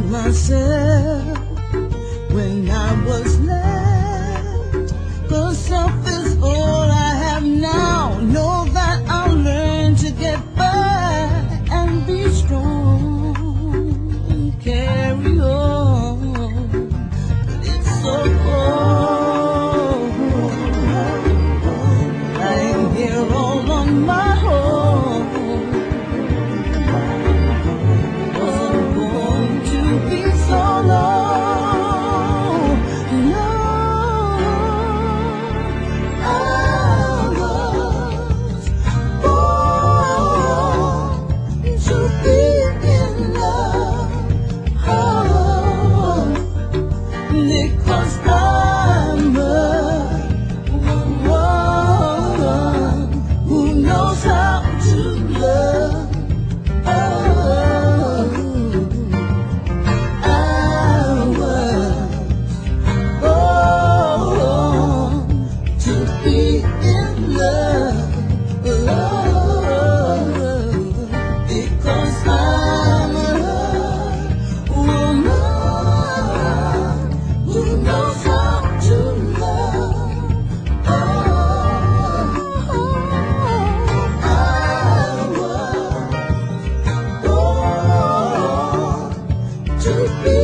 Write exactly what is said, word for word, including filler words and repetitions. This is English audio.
myself when I was left. 'Cause self is all I have now. Know that I'll learn to get by and be strong and carry on. But it's so cold. Lying here all on my own. Wasn't born to be so long. No, I was born to be in love. Oh, because I'm a woman who knows how to love. Oh, I was born to be in love, love, because I'm a woman who knows how to love. Oh, I was born to be